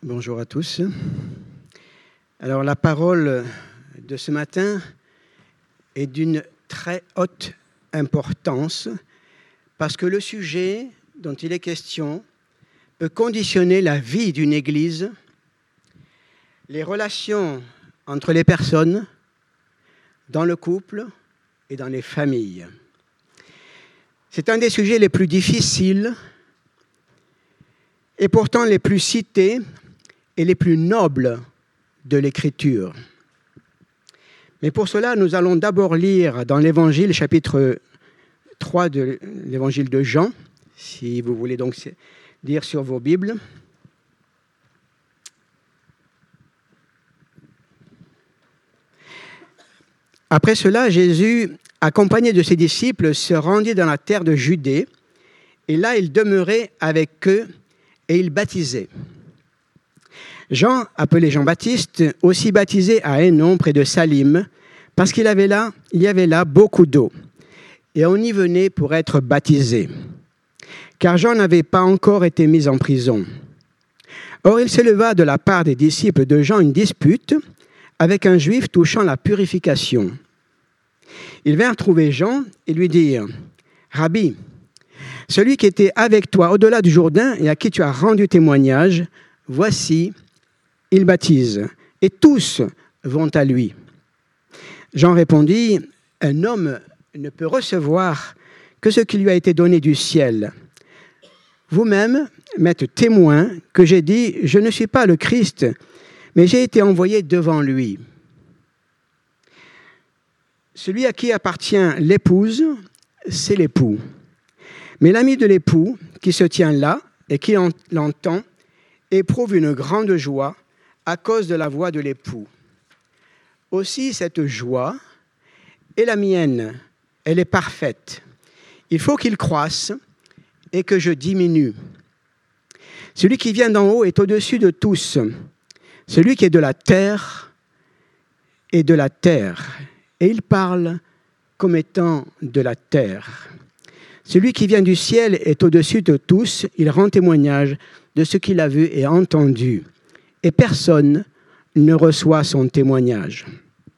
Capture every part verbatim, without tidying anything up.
Bonjour à tous. Alors la parole de ce matin est d'une très haute importance parce que le sujet dont il est question peut conditionner la vie d'une Église, les relations entre les personnes, dans le couple et dans les familles. C'est un des sujets les plus difficiles et pourtant les plus cités et les plus nobles de l'Écriture. Mais pour cela, nous allons d'abord lire dans l'Évangile, chapitre trois de l'Évangile de Jean, si vous voulez donc lire sur vos Bibles. Après cela, Jésus, accompagné de ses disciples, se rendit dans la terre de Judée, et là il demeurait avec eux et il baptisait. Jean, appelé Jean-Baptiste, aussi baptisé à Hénon, près de Salim, parce qu'il avait là, il y avait là beaucoup d'eau, et on y venait pour être baptisé, car Jean n'avait pas encore été mis en prison. Or, il s'éleva de la part des disciples de Jean une dispute avec un juif touchant la purification. Ils vinrent trouver Jean et lui dirent « Rabbi, celui qui était avec toi au-delà du Jourdain et à qui tu as rendu témoignage, voici, il baptise, et tous vont à lui. » Jean répondit, « Un homme ne peut recevoir que ce qui lui a été donné du ciel. Vous-même m'êtes témoin que j'ai dit, je ne suis pas le Christ, mais j'ai été envoyé devant lui. Celui à qui appartient l'épouse, c'est l'époux. Mais l'ami de l'époux, qui se tient là et qui l'entend, éprouve une grande joie à cause de la voix de l'époux. Aussi, cette joie est la mienne, elle est parfaite. Il faut qu'il croisse et que je diminue. Celui qui vient d'en haut est au-dessus de tous. Celui qui est de la terre est de la terre. Et il parle comme étant de la terre. Celui qui vient du ciel est au-dessus de tous. Il rend témoignage de ce qu'il a vu et entendu. Et personne ne reçoit son témoignage.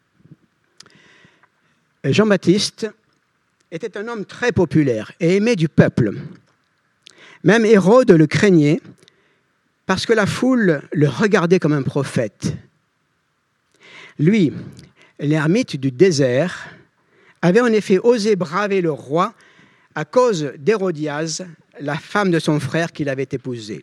Jean-Baptiste était un homme très populaire et aimé du peuple. Même Hérode le craignait parce que la foule le regardait comme un prophète. Lui, l'ermite du désert, avait en effet osé braver le roi à cause d'Hérodias, la femme de son frère qu'il avait épousée.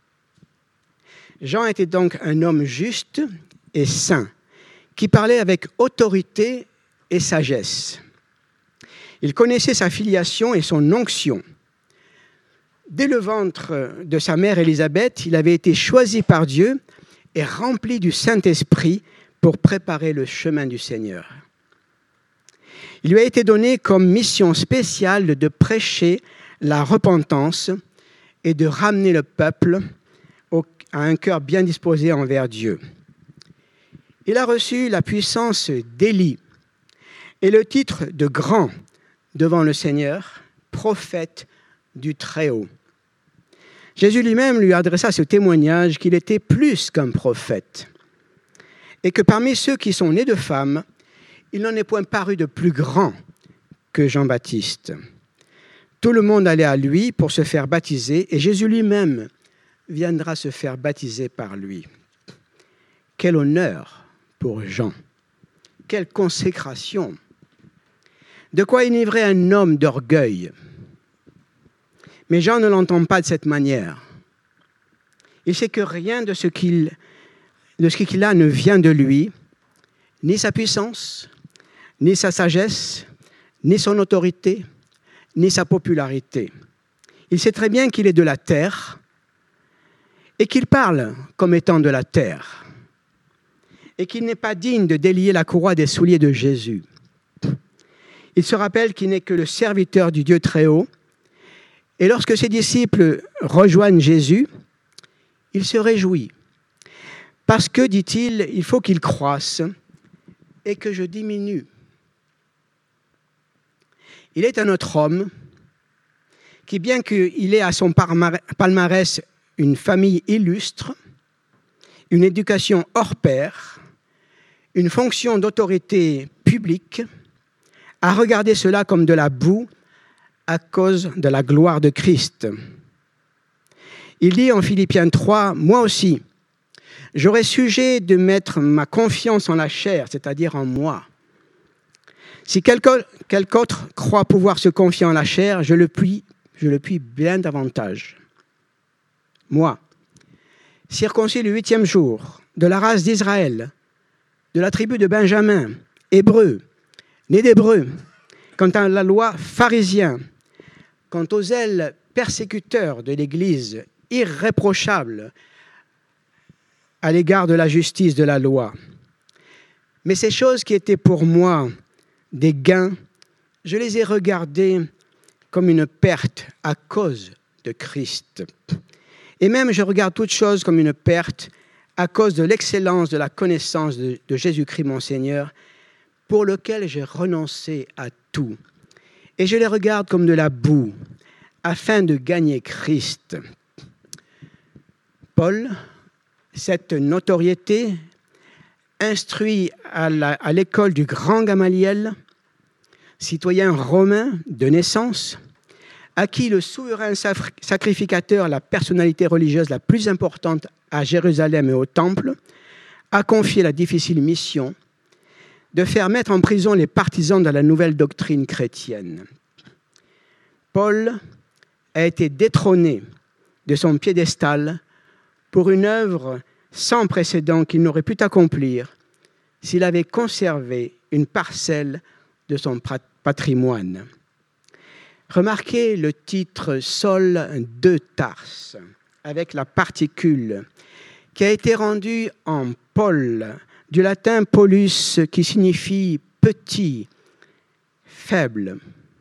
Jean était donc un homme juste et saint, qui parlait avec autorité et sagesse. Il connaissait sa filiation et son onction. Dès le ventre de sa mère Élisabeth, il avait été choisi par Dieu et rempli du Saint-Esprit pour préparer le chemin du Seigneur. Il lui a été donné comme mission spéciale de prêcher la repentance et de ramener le peuple à un cœur bien disposé envers Dieu. Il a reçu la puissance d'Élie et le titre de grand devant le Seigneur, prophète du Très-Haut. Jésus lui-même lui adressa ce témoignage qu'il était plus qu'un prophète et que parmi ceux qui sont nés de femmes, il n'en est point paru de plus grand que Jean-Baptiste. Tout le monde allait à lui pour se faire baptiser et Jésus lui-même viendra se faire baptiser par lui. Quel honneur pour Jean! Quelle consécration! De quoi enivrer un homme d'orgueil. Mais Jean ne l'entend pas de cette manière. Il sait que rien de ce qu'il, de ce qu'il a ne vient de lui, ni sa puissance, ni sa sagesse, ni son autorité, ni sa popularité. Il sait très bien qu'il est de la terre et qu'il parle comme étant de la terre et qu'il n'est pas digne de délier la courroie des souliers de Jésus. Il se rappelle qu'il n'est que le serviteur du Dieu Très-Haut et lorsque ses disciples rejoignent Jésus, il se réjouit parce que, dit-il, il faut qu'il croisse et que je diminue. Il est un autre homme qui, bien qu'il ait à son palmarès une famille illustre, une éducation hors pair, une fonction d'autorité publique, à regarder cela comme de la boue à cause de la gloire de Christ. Il dit en Philippiens trois, « Moi aussi, j'aurais sujet de mettre ma confiance en la chair, c'est-à-dire en moi. Si quelque, quelque autre croit pouvoir se confier en la chair, je le puis, je le puis bien davantage. Moi, circoncis le huitième jour, de la race d'Israël, de la tribu de Benjamin, hébreu, né d'hébreu, quant à la loi pharisien, quant aux zèles persécuteurs de l'Église, irréprochable à l'égard de la justice de la loi. Mais ces choses qui étaient pour moi des gains, je les ai regardées comme une perte à cause de Christ. Et même je regarde toutes choses comme une perte à cause de l'excellence de la connaissance de, de Jésus-Christ mon Seigneur, pour lequel j'ai renoncé à tout. Et je les regarde comme de la boue, afin de gagner Christ. Paul, cette notoriété, instruit à, la, à l'école du grand Gamaliel, citoyen romain de naissance, à qui le souverain sacrificateur, la personnalité religieuse la plus importante à Jérusalem et au Temple, a confié la difficile mission de faire mettre en prison les partisans de la nouvelle doctrine chrétienne. Paul a été détrôné de son piédestal pour une œuvre sans précédent qu'il n'aurait pu accomplir s'il avait conservé une parcelle de son patrimoine. Remarquez le titre « Saul de Tarse » avec la particule qui a été rendu en Paul, du latin « Paulus » qui signifie « petit », « faible ».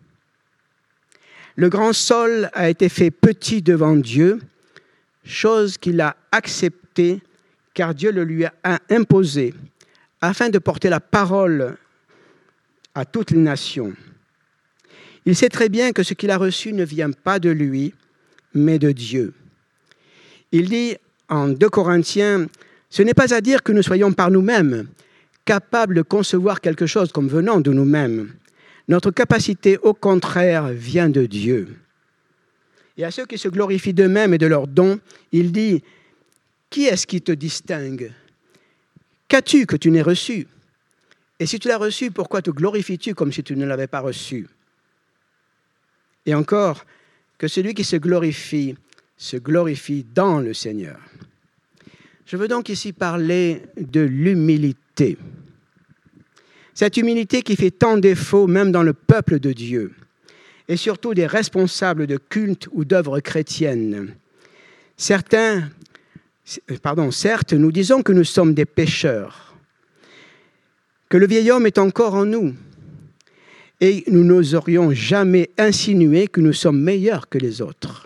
Le grand Saul a été fait petit devant Dieu, chose qu'il a acceptée car Dieu le lui a imposée afin de porter la parole à toutes les nations. Il sait très bien que ce qu'il a reçu ne vient pas de lui, mais de Dieu. Il dit en deux Corinthiens, « Ce n'est pas à dire que nous soyons par nous-mêmes capables de concevoir quelque chose comme venant de nous-mêmes. Notre capacité, au contraire, vient de Dieu. » Et à ceux qui se glorifient d'eux-mêmes et de leurs dons, il dit, « Qui est-ce qui te distingue? Qu'as-tu que tu n'aies reçu? Et si tu l'as reçu, pourquoi te glorifies-tu comme si tu ne l'avais pas reçu? » Et encore, que celui qui se glorifie, se glorifie dans le Seigneur. Je veux donc ici parler de l'humilité. Cette humilité qui fait tant défaut même dans le peuple de Dieu, et surtout des responsables de culte ou d'œuvres chrétiennes. Certains, pardon, certes, nous disons que nous sommes des pécheurs, que le vieil homme est encore en nous, et nous n'oserions jamais insinuer que nous sommes meilleurs que les autres.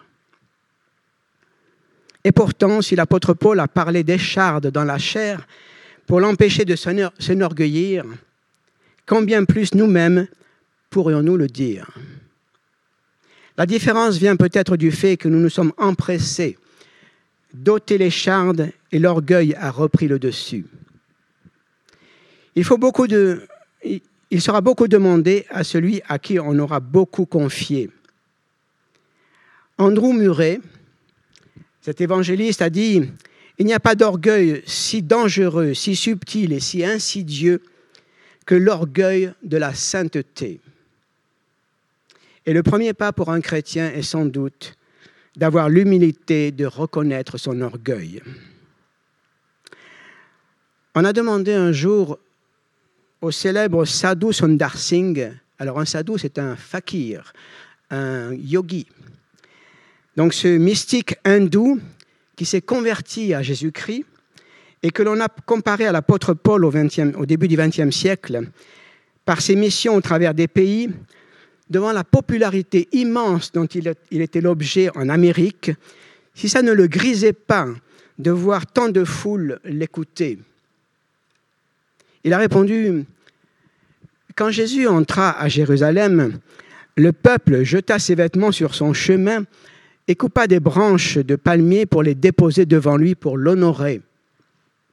Et pourtant, si l'apôtre Paul a parlé d'écharde dans la chair pour l'empêcher de s'enorgueillir, combien plus nous-mêmes pourrions-nous le dire? La différence vient peut-être du fait que nous nous sommes empressés d'ôter l'écharde et l'orgueil a repris le dessus. Il faut beaucoup de, il sera beaucoup demandé à celui à qui on aura beaucoup confié. Andrew Murray, cet évangéliste, a dit « Il n'y a pas d'orgueil si dangereux, si subtil et si insidieux que l'orgueil de la sainteté. » Et le premier pas pour un chrétien est sans doute d'avoir l'humilité de reconnaître son orgueil. On a demandé un jour au célèbre Sadhu Sundar Singh, alors un sadhu c'est un fakir, un yogi, donc ce mystique hindou qui s'est converti à Jésus-Christ et que l'on a comparé à l'apôtre Paul au, vingtième, au début du vingtième siècle par ses missions au travers des pays, devant la popularité immense dont il, il était l'objet en Amérique, si ça ne le grisait pas de voir tant de foules l'écouter. Il a répondu, « Quand Jésus entra à Jérusalem, le peuple jeta ses vêtements sur son chemin et coupa des branches de palmier pour les déposer devant lui pour l'honorer.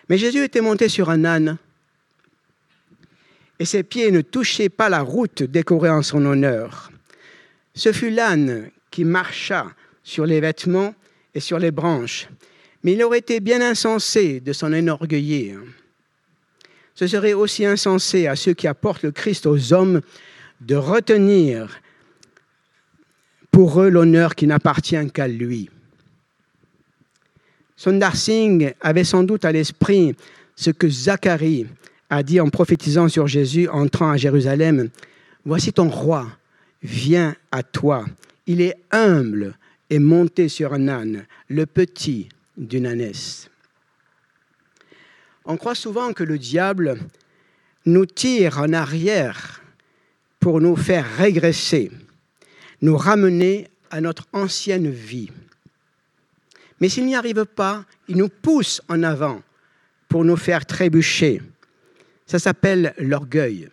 Mais Jésus était monté sur un âne et ses pieds ne touchaient pas la route décorée en son honneur. Ce fut l'âne qui marcha sur les vêtements et sur les branches, mais il aurait été bien insensé de s'en enorgueillir. Ce serait aussi insensé à ceux qui apportent le Christ aux hommes de retenir pour eux l'honneur qui n'appartient qu'à lui. Sundar Singh avait sans doute à l'esprit ce que Zacharie a dit en prophétisant sur Jésus entrant à Jérusalem. « Voici ton roi, viens à toi. Il est humble et monté sur un âne, le petit d'une ânesse. » On croit souvent que le diable nous tire en arrière pour nous faire régresser, nous ramener à notre ancienne vie. Mais s'il n'y arrive pas, il nous pousse en avant pour nous faire trébucher. Ça s'appelle l'orgueil.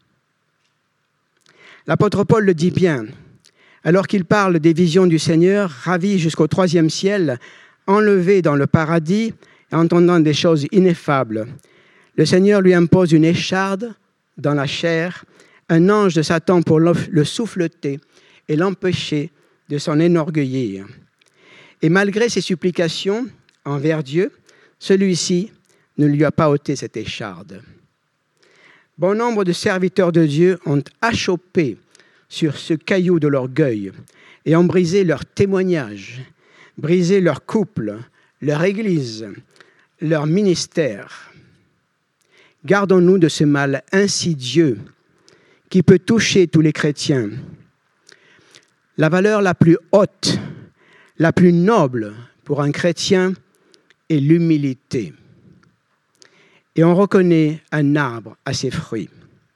L'apôtre Paul le dit bien, alors qu'il parle des visions du Seigneur, ravi jusqu'au troisième ciel, enlevé dans le paradis, entendant des choses ineffables. Le Seigneur lui impose une écharde dans la chair, un ange de Satan pour le souffleter et l'empêcher de s'en enorgueillir. Et malgré ses supplications envers Dieu, celui-ci ne lui a pas ôté cette écharde. Bon nombre de serviteurs de Dieu ont achoppé sur ce caillou de l'orgueil et ont brisé leur témoignage, brisé leur couple, leur église, leur ministère. Gardons-nous de ce mal insidieux qui peut toucher tous les chrétiens. La valeur la plus haute, la plus noble pour un chrétien est l'humilité. Et on reconnaît un arbre à ses fruits.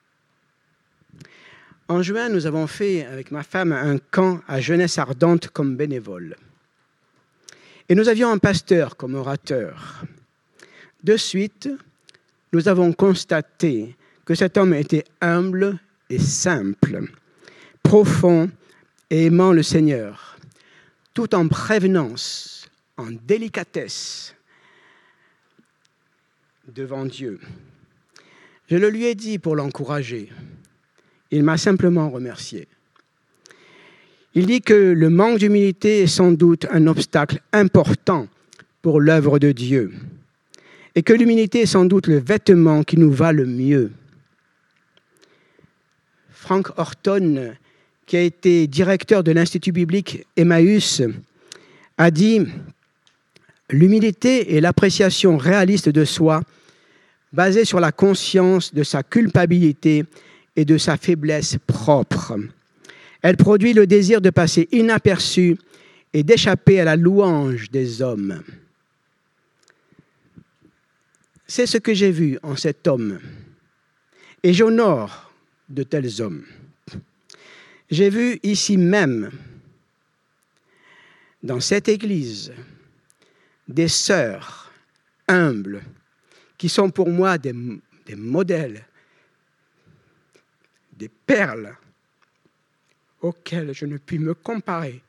En juin, nous avons fait avec ma femme un camp à Jeunesse Ardente comme bénévole. Et nous avions un pasteur comme orateur. De suite, nous avons constaté que cet homme était humble et simple, profond et aimant le Seigneur, tout en prévenance, en délicatesse devant Dieu. Je le lui ai dit pour l'encourager. Il m'a simplement remercié. Il dit que le manque d'humilité est sans doute un obstacle important pour l'œuvre de Dieu et que l'humilité est sans doute le vêtement qui nous va le mieux. Frank Horton, qui a été directeur de l'Institut biblique Emmaüs, a dit « L'humilité est l'appréciation réaliste de soi basée sur la conscience de sa culpabilité et de sa faiblesse propre. Elle produit le désir de passer inaperçu et d'échapper à la louange des hommes. » C'est ce que j'ai vu en cet homme, et j'honore de tels hommes. J'ai vu ici même, dans cette église, des sœurs humbles qui sont pour moi des, des modèles, des perles auxquelles je ne puis me comparer.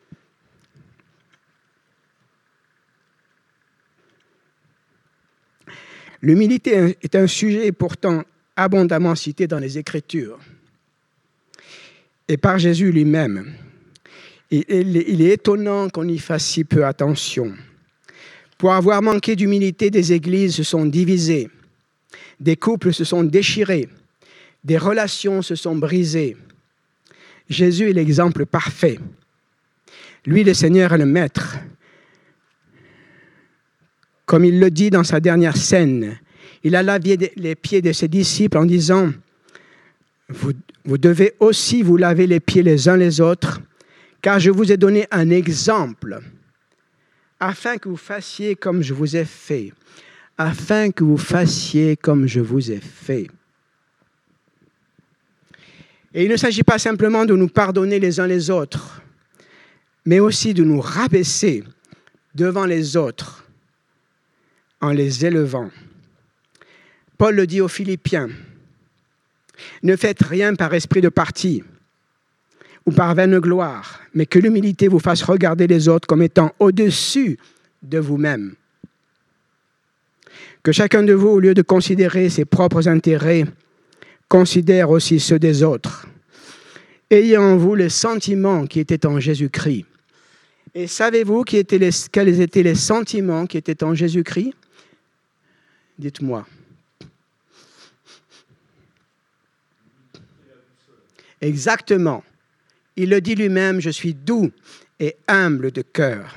L'humilité est un sujet pourtant abondamment cité dans les Écritures et par Jésus lui-même. Il est étonnant qu'on y fasse si peu attention. Pour avoir manqué d'humilité, des églises se sont divisées, des couples se sont déchirés, des relations se sont brisées. Jésus est l'exemple parfait. Lui, le Seigneur, est le Maître. Comme il le dit dans sa dernière scène, il a lavé les pieds de ses disciples en disant « Vous, vous devez aussi vous laver les pieds les uns les autres, car je vous ai donné un exemple, afin que vous fassiez comme je vous ai fait, afin que vous fassiez comme je vous ai fait. » Et il ne s'agit pas simplement de nous pardonner les uns les autres, mais aussi de nous rabaisser devant les autres en les élevant. Paul le dit aux Philippiens, « Ne faites rien par esprit de parti ou par vaine gloire, mais que l'humilité vous fasse regarder les autres comme étant au-dessus de vous-même. » Que chacun de vous, au lieu de considérer ses propres intérêts, considère aussi ceux des autres. Ayez en vous les sentiments qui étaient en Jésus-Christ. Et savez-vous qui étaient les, quels étaient les sentiments qui étaient en Jésus-Christ? Dites-moi. Exactement. Il le dit lui-même, je suis doux et humble de cœur.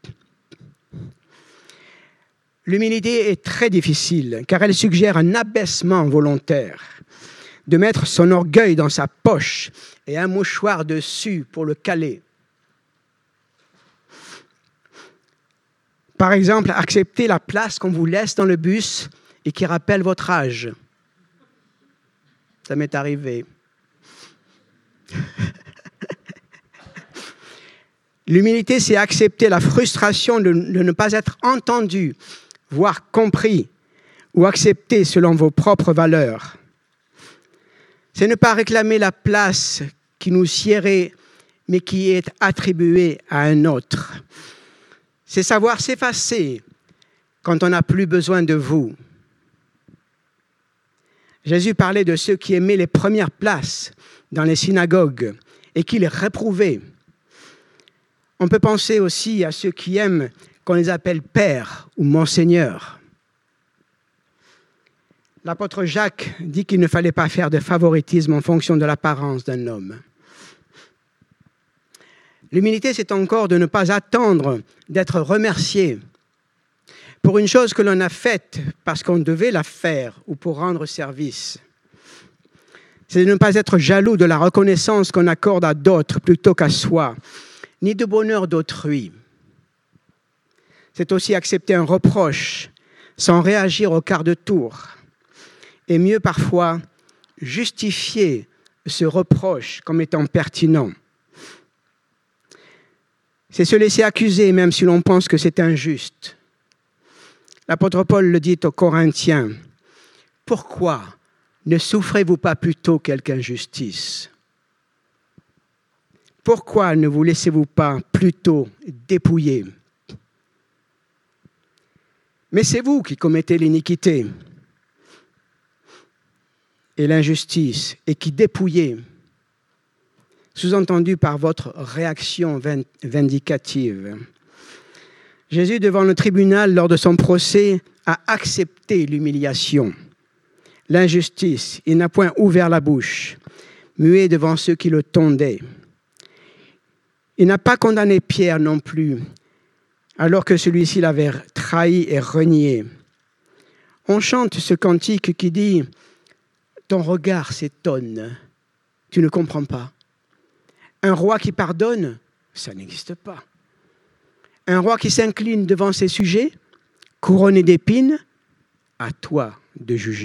L'humilité est très difficile car elle suggère un abaissement volontaire, de mettre son orgueil dans sa poche et un mouchoir dessus pour le caler. Par exemple, accepter la place qu'on vous laisse dans le bus et qui rappelle votre âge. Ça m'est arrivé. L'humilité, c'est accepter la frustration de, de ne pas être entendu, voire compris, ou accepté selon vos propres valeurs. C'est ne pas réclamer la place qui nous siérait, mais qui est attribuée à un autre. C'est savoir s'effacer quand on n'a plus besoin de vous. Jésus parlait de ceux qui aimaient les premières places dans les synagogues et qui les réprouvaient. On peut penser aussi à ceux qui aiment qu'on les appelle père ou monseigneur. L'apôtre Jacques dit qu'il ne fallait pas faire de favoritisme en fonction de l'apparence d'un homme. L'humilité, c'est encore de ne pas attendre d'être remercié pour une chose que l'on a faite parce qu'on devait la faire ou pour rendre service. C'est de ne pas être jaloux de la reconnaissance qu'on accorde à d'autres plutôt qu'à soi, ni du bonheur d'autrui. C'est aussi accepter un reproche sans réagir au quart de tour. Et mieux parfois, justifier ce reproche comme étant pertinent. C'est se laisser accuser même si l'on pense que c'est injuste. L'apôtre Paul le dit aux Corinthiens. « Pourquoi ne souffrez-vous pas plutôt quelque injustice ? Pourquoi ne vous laissez-vous pas plutôt dépouiller ? Mais c'est vous qui commettez l'iniquité et l'injustice et qui dépouillez, sous-entendu par votre réaction vindicative. Jésus, devant le tribunal, lors de son procès, a accepté l'humiliation, l'injustice. Il n'a point ouvert la bouche, muet devant ceux qui le tondaient. Il n'a pas condamné Pierre non plus, alors que celui-ci l'avait trahi et renié. On chante ce cantique qui dit « Ton regard s'étonne, tu ne comprends pas. Un roi qui pardonne, ça n'existe pas. Un roi qui s'incline devant ses sujets, couronné d'épines, à toi de juger. »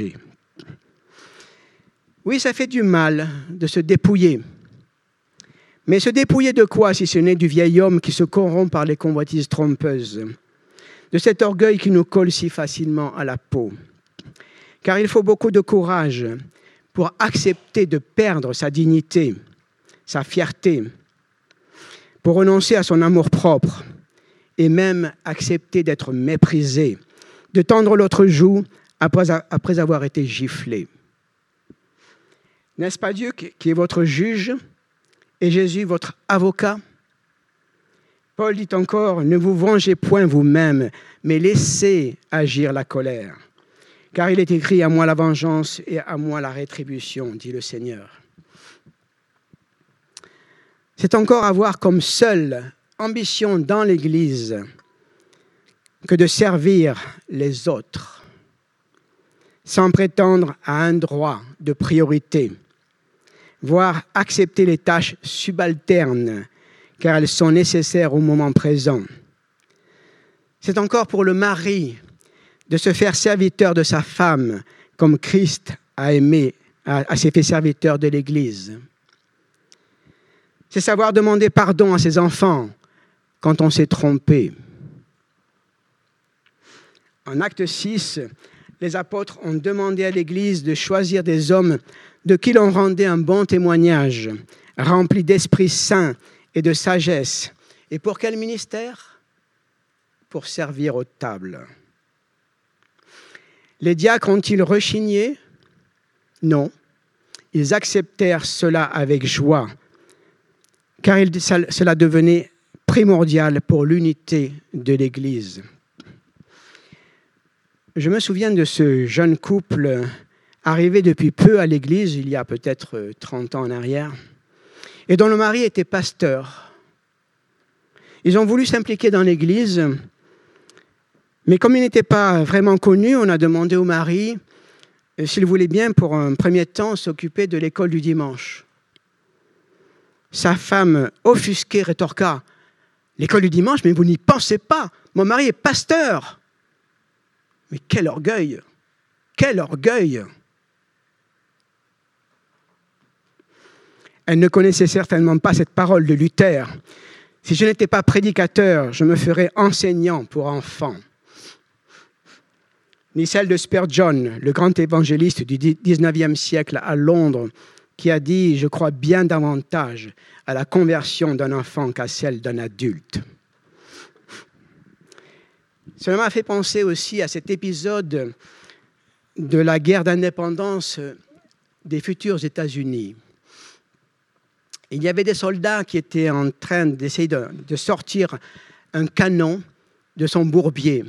Oui, ça fait du mal de se dépouiller. Mais se dépouiller de quoi si ce n'est du vieil homme qui se corrompt par les convoitises trompeuses, de cet orgueil qui nous colle si facilement à la peau. Car il faut beaucoup de courage pour accepter de perdre sa dignité, sa fierté, pour renoncer à son amour-propre et même accepter d'être méprisé, de tendre l'autre joue après, après avoir été giflé. N'est-ce pas Dieu qui est votre juge et Jésus votre avocat? Paul dit encore, ne vous vengez point vous-même, mais laissez agir la colère. Car il est écrit, à moi la vengeance et à moi la rétribution, dit le Seigneur. C'est encore avoir comme seule ambition dans l'Église que de servir les autres, sans prétendre à un droit de priorité, voire accepter les tâches subalternes, car elles sont nécessaires au moment présent. C'est encore pour le mari de se faire serviteur de sa femme, comme Christ a aimé, a, a s'est fait serviteur de l'Église. C'est savoir demander pardon à ses enfants quand on s'est trompé. En acte six, les apôtres ont demandé à l'Église de choisir des hommes de qui l'on rendait un bon témoignage, remplis d'Esprit Saint et de sagesse. Et pour quel ministère ? Pour servir aux tables. Les diacres ont-ils rechigné? Non. Ils acceptèrent cela avec joie, car il, ça, cela devenait primordial pour l'unité de l'Église. Je me souviens de ce jeune couple arrivé depuis peu à l'Église, il y a peut-être trente ans en arrière, et dont le mari était pasteur. Ils ont voulu s'impliquer dans l'Église, mais comme ils n'étaient pas vraiment connus, on a demandé au mari s'il voulait bien, pour un premier temps, s'occuper de l'école du dimanche. Sa femme, offusquée, rétorqua « L'école du dimanche, mais vous n'y pensez pas, mon mari est pasteur !» Mais quel orgueil! Quel orgueil! Elle ne connaissait certainement pas cette parole de Luther. « Si je n'étais pas prédicateur, je me ferais enseignant pour enfants. » Ni celle de Spurgeon, le grand évangéliste du dix-neuvième siècle à Londres, qui a dit « Je crois bien davantage à la conversion d'un enfant qu'à celle d'un adulte. » Cela m'a fait penser aussi à cet épisode de la guerre d'indépendance des futurs États-Unis. Il y avait des soldats qui étaient en train d'essayer de, de sortir un canon de son bourbier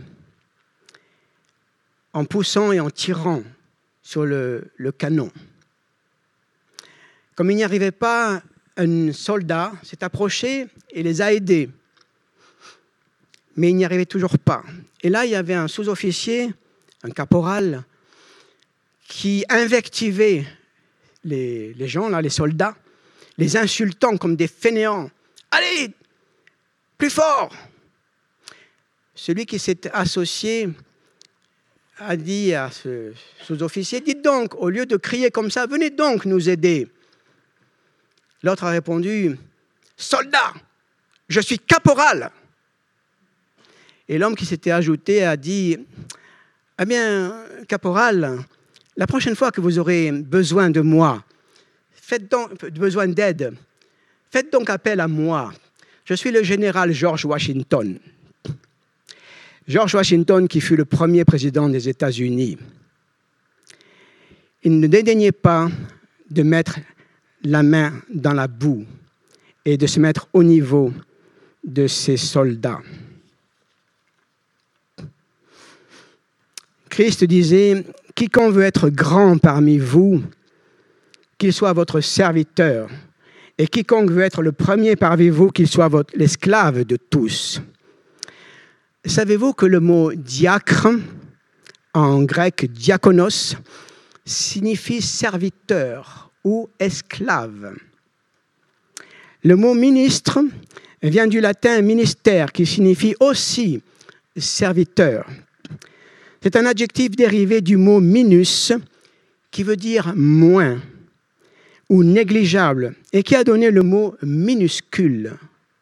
en poussant et en tirant sur le, le canon. Comme il n'y arrivait pas, un soldat s'est approché et les a aidés. Mais il n'y arrivait toujours pas. Et là, il y avait un sous-officier, un caporal, qui invectivait les, les gens, là, les soldats, les insultant comme des fainéants. « Allez, plus fort !» Celui qui s'est associé a dit à ce sous-officier, « Dites donc, au lieu de crier comme ça, venez donc nous aider. » L'autre a répondu, « Soldat, je suis caporal !» Et l'homme qui s'était ajouté a dit, « Eh bien, caporal, la prochaine fois que vous aurez besoin de moi, faites donc, besoin d'aide, faites donc appel à moi. Je suis le général George Washington. » George Washington, qui fut le premier président des États-Unis. Il ne dédaignait pas de mettre la main dans la boue et de se mettre au niveau de ses soldats. Christ disait, « Quiconque veut être grand parmi vous, qu'il soit votre serviteur, et quiconque veut être le premier parmi vous, qu'il soit votre, l'esclave de tous. » Savez-vous que le mot « diacre » en grec « diakonos » signifie serviteur ou esclave. Le mot « ministre » vient du latin « ministère » qui signifie aussi « serviteur ». C'est un adjectif dérivé du mot « minus » qui veut dire « moins » ou « négligeable » et qui a donné le mot « minuscule ».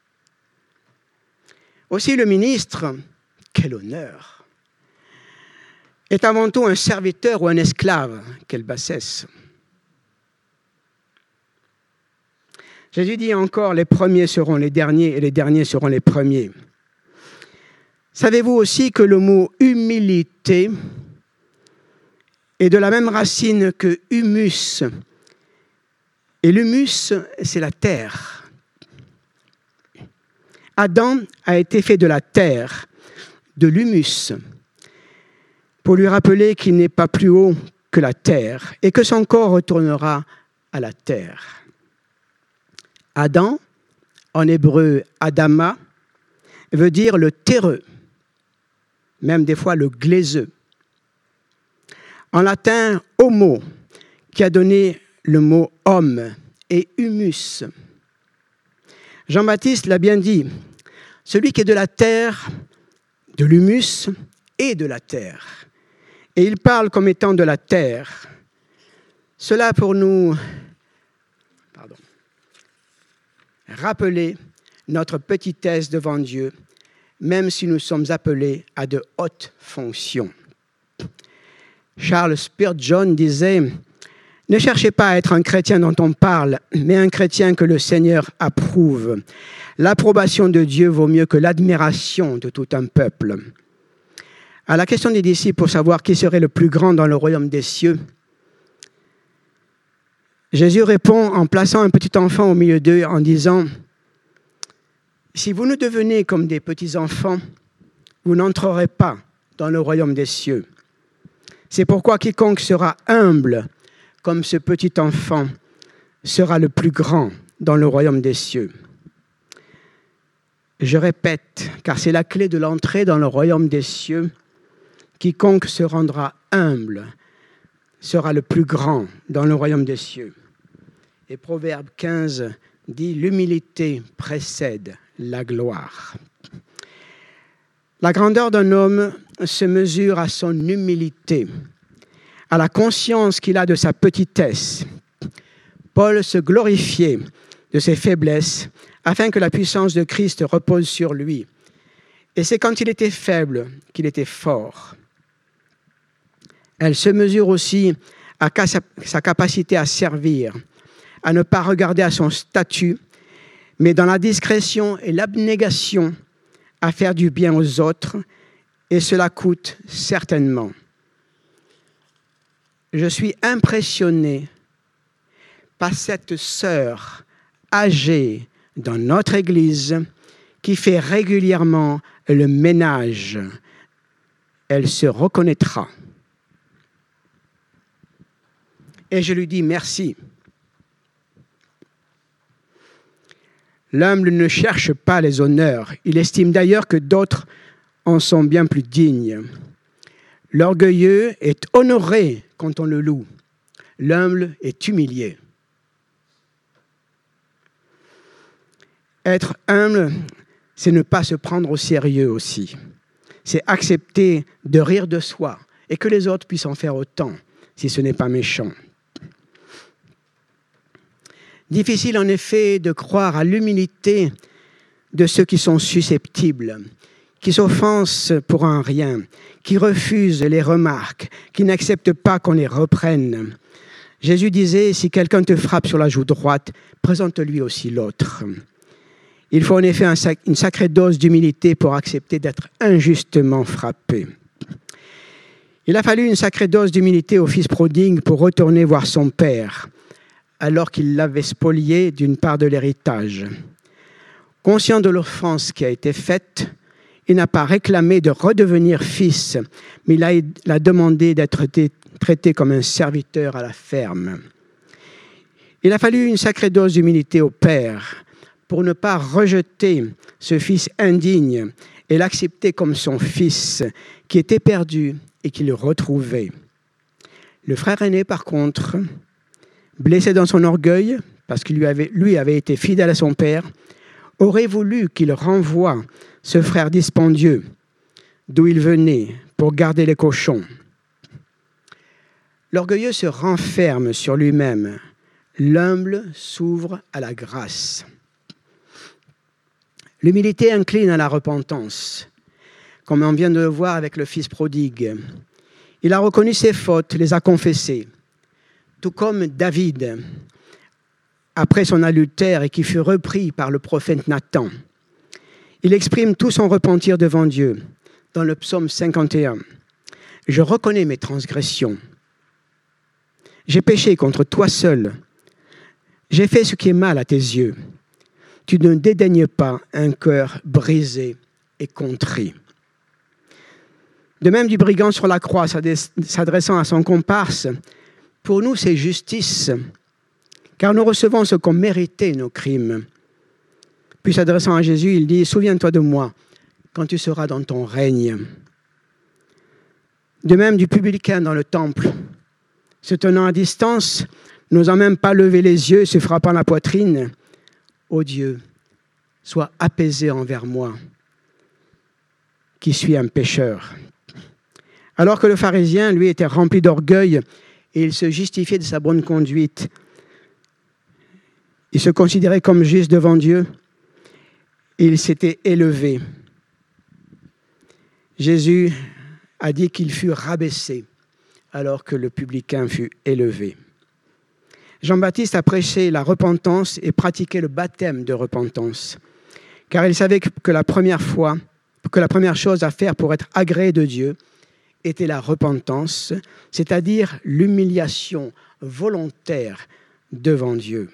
Aussi le ministre, quel honneur, est avant tout un serviteur ou un esclave, quelle bassesse. Jésus dit encore, les premiers seront les derniers et les derniers seront les premiers. Savez-vous aussi que le mot humilité est de la même racine que humus, et l'humus, c'est la terre. Adam a été fait de la terre, de l'humus, pour lui rappeler qu'il n'est pas plus haut que la terre et que son corps retournera à la terre. Adam, en hébreu Adama, veut dire le terreux, même des fois le glaiseux. En latin, homo, qui a donné le mot homme, et humus. Jean-Baptiste l'a bien dit, celui qui est de la terre, de l'humus et de la terre. Et il parle comme étant de la terre. Cela pour nous pardon, rappeler notre petitesse devant Dieu, même si nous sommes appelés à de hautes fonctions. Charles Spurgeon disait « Ne cherchez pas à être un chrétien dont on parle, mais un chrétien que le Seigneur approuve. L'approbation de Dieu vaut mieux que l'admiration de tout un peuple. » À la question des disciples pour savoir qui serait le plus grand dans le royaume des cieux, Jésus répond en plaçant un petit enfant au milieu d'eux en disant « Si vous ne devenez comme des petits-enfants, vous n'entrerez pas dans le royaume des cieux. C'est pourquoi quiconque sera humble comme ce petit enfant sera le plus grand dans le royaume des cieux. » Je répète, car c'est la clé de l'entrée dans le royaume des cieux. Quiconque se rendra humble sera le plus grand dans le royaume des cieux. Et Proverbe quinze dit « L'humilité précède la gloire ». La grandeur d'un homme se mesure à son humilité, à la conscience qu'il a de sa petitesse. Paul se glorifiait de ses faiblesses afin que la puissance de Christ repose sur lui. Et c'est quand il était faible qu'il était fort. Elle se mesure aussi à sa capacité à servir, à ne pas regarder à son statut, mais dans la discrétion et l'abnégation, à faire du bien aux autres, et cela coûte certainement. Je suis impressionné par cette sœur âgée dans notre Église qui fait régulièrement le ménage. Elle se reconnaîtra. Et je lui dis merci. L'humble ne cherche pas les honneurs. Il estime d'ailleurs que d'autres en sont bien plus dignes. L'orgueilleux est honoré quand on le loue. L'humble est humilié. Être humble, c'est ne pas se prendre au sérieux aussi. C'est accepter de rire de soi et que les autres puissent en faire autant, si ce n'est pas méchant. Difficile en effet de croire à l'humilité de ceux qui sont susceptibles, qui s'offensent pour un rien, qui refusent les remarques, qui n'acceptent pas qu'on les reprenne. Jésus disait, si quelqu'un te frappe sur la joue droite, présente-lui aussi l'autre. Il faut en effet un sac, une sacrée dose d'humilité pour accepter d'être injustement frappé. Il a fallu une sacrée dose d'humilité au fils prodigue pour retourner voir son père, alors qu'il l'avait spolié d'une part de l'héritage. Conscient de l'offense qui a été faite, il n'a pas réclamé de redevenir fils, mais il a, il a demandé d'être traité comme un serviteur à la ferme. Il a fallu une sacrée dose d'humilité au père pour ne pas rejeter ce fils indigne et l'accepter comme son fils qui était perdu et qui le retrouvait. Le frère aîné, par contre, blessé dans son orgueil, parce qu'il lui avait, lui avait été fidèle à son père, aurait voulu qu'il renvoie ce frère dispendieux d'où il venait pour garder les cochons. L'orgueilleux se renferme sur lui-même. L'humble s'ouvre à la grâce. L'humilité incline à la repentance, comme on vient de le voir avec le fils prodigue. Il a reconnu ses fautes, les a confessées. Tout comme David, après son adultère et qui fut repris par le prophète Nathan. Il exprime tout son repentir devant Dieu dans le psaume cinquante et un. « Je reconnais mes transgressions. J'ai péché contre toi seul. J'ai fait ce qui est mal à tes yeux. Tu ne dédaignes pas un cœur brisé et contrit. » De même du brigand sur la croix, s'adressant à son comparse, « Pour nous, c'est justice, car nous recevons ce qu'ont mérité nos crimes. » Puis s'adressant à Jésus, il dit « Souviens-toi de moi quand tu seras dans ton règne. » De même du publicain dans le temple, se tenant à distance, n'osant même pas lever les yeux, se frappant la poitrine. « Ô Dieu, sois apaisé envers moi, qui suis un pécheur. » Alors que le pharisien, lui, était rempli d'orgueil et il se justifiait de sa bonne conduite. Il se considérait comme juste devant Dieu et il s'était élevé. Jésus a dit qu'il fut rabaissé alors que le publicain fut élevé. Jean-Baptiste a prêché la repentance et pratiqué le baptême de repentance, car il savait que la première fois, que la première chose à faire pour être agréé de Dieu, était la repentance, c'est-à-dire l'humiliation volontaire devant Dieu.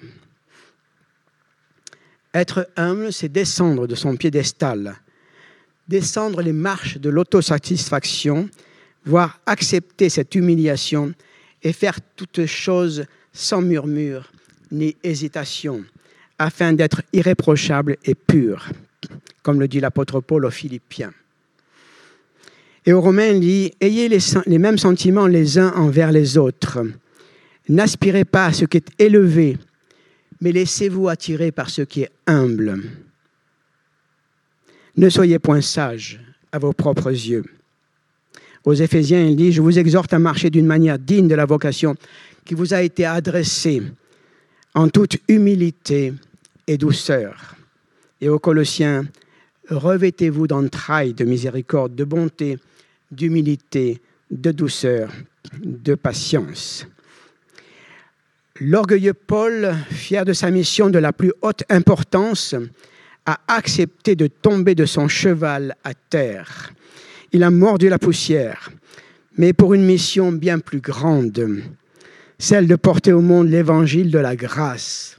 Être humble, c'est descendre de son piédestal, descendre les marches de l'autosatisfaction, voire accepter cette humiliation et faire toutes choses sans murmure ni hésitation, afin d'être irréprochable et pur, comme le dit l'apôtre Paul aux Philippiens. Et aux Romains, il dit « Ayez les, les mêmes sentiments les uns envers les autres. N'aspirez pas à ce qui est élevé, mais laissez-vous attirer par ce qui est humble. Ne soyez point sages à vos propres yeux. » Aux Éphésiens, il dit « Je vous exhorte à marcher d'une manière digne de la vocation qui vous a été adressée en toute humilité et douceur. » Et aux Colossiens, « Revêtez-vous d'entrailles de miséricorde, de bonté, d'humilité, de douceur, de patience. » L'orgueilleux Paul, fier de sa mission de la plus haute importance, a accepté de tomber de son cheval à terre. Il a mordu la poussière, mais pour une mission bien plus grande, celle de porter au monde l'évangile de la grâce.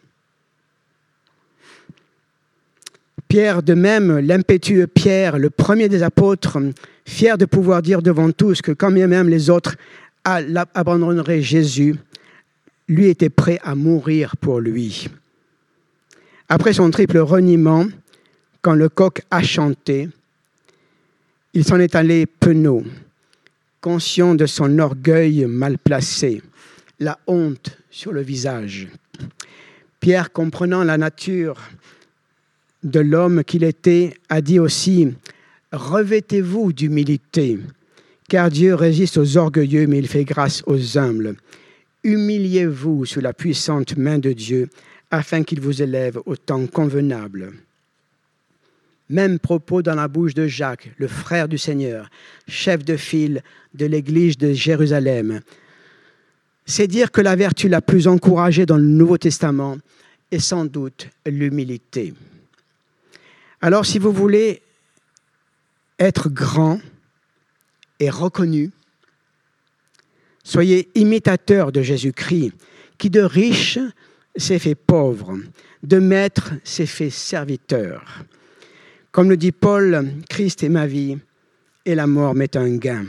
Pierre, de même, l'impétueux Pierre, le premier des apôtres, fier de pouvoir dire devant tous que quand bien même les autres abandonneraient Jésus, lui était prêt à mourir pour lui. Après son triple reniement, quand le coq a chanté, il s'en est allé penaud, conscient de son orgueil mal placé, la honte sur le visage. Pierre, comprenant la nature de l'homme qu'il était, a dit aussi « Revêtez-vous d'humilité, car Dieu résiste aux orgueilleux, mais il fait grâce aux humbles. Humiliez-vous sous la puissante main de Dieu, afin qu'il vous élève au temps convenable. » Même propos dans la bouche de Jacques, le frère du Seigneur, chef de file de l'église de Jérusalem. C'est dire que la vertu la plus encouragée dans le Nouveau Testament est sans doute l'humilité. Alors, si vous voulez être grand et reconnu, soyez imitateurs de Jésus-Christ, qui de riche s'est fait pauvre, de maître s'est fait serviteur. Comme le dit Paul, Christ est ma vie et la mort m'est un gain.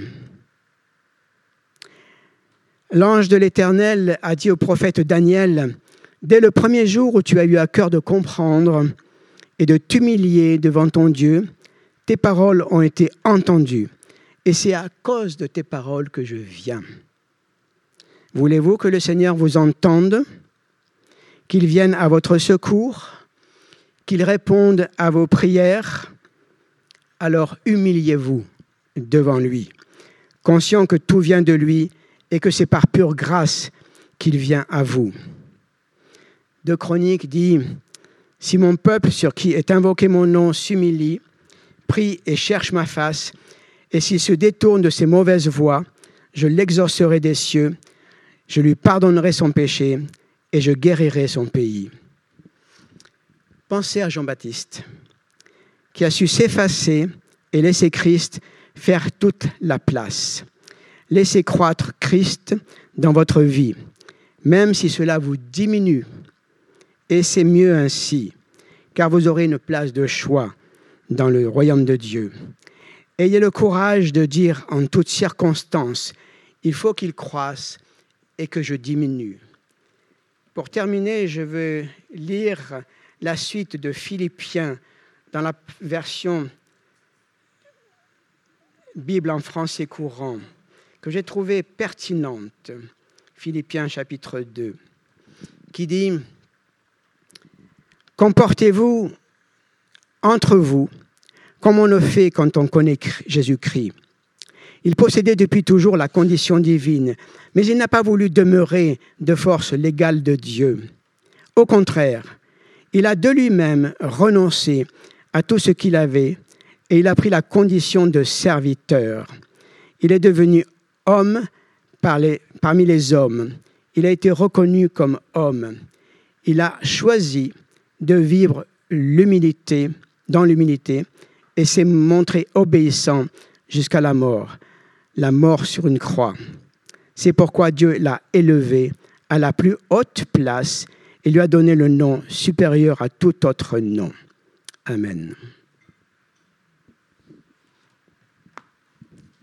L'ange de l'Éternel a dit au prophète Daniel, « Dès le premier jour où tu as eu à cœur de comprendre et de t'humilier devant ton Dieu, tes paroles ont été entendues, et c'est à cause de tes paroles que je viens. Voulez-vous que le Seigneur vous entende, qu'il vienne à votre secours, qu'il réponde à vos prières? Alors humiliez-vous devant lui, conscient que tout vient de lui et que c'est par pure grâce qu'il vient à vous. » Deux Chroniques dit « Si mon peuple sur qui est invoqué mon nom s'humilie, prie et cherche ma face, et s'il se détourne de ses mauvaises voies, je l'exaucerai des cieux, je lui pardonnerai son péché et je guérirai son pays. » Pensez à Jean-Baptiste, qui a su s'effacer et laisser Christ faire toute la place. Laissez croître Christ dans votre vie, même si cela vous diminue. Et c'est mieux ainsi, car vous aurez une place de choix dans le royaume de Dieu. Ayez le courage de dire en toutes circonstances, il faut qu'il croisse et que je diminue. Pour terminer, je veux lire la suite de Philippiens dans la version Bible en français courant, que j'ai trouvée pertinente. Philippiens chapitre deux, qui dit « Comportez-vous entre vous comme on le fait quand on connaît Jésus-Christ. Il possédait depuis toujours la condition divine, mais il n'a pas voulu demeurer de force l'égale de Dieu. Au contraire, il a de lui-même renoncé à tout ce qu'il avait et il a pris la condition de serviteur. Il est devenu homme par les, parmi les hommes. Il a été reconnu comme homme. Il a choisi de vivre l'humilité, dans l'humilité et s'est montré obéissant jusqu'à la mort, la mort sur une croix. C'est pourquoi Dieu l'a élevé à la plus haute place et lui a donné le nom supérieur à tout autre nom. Amen.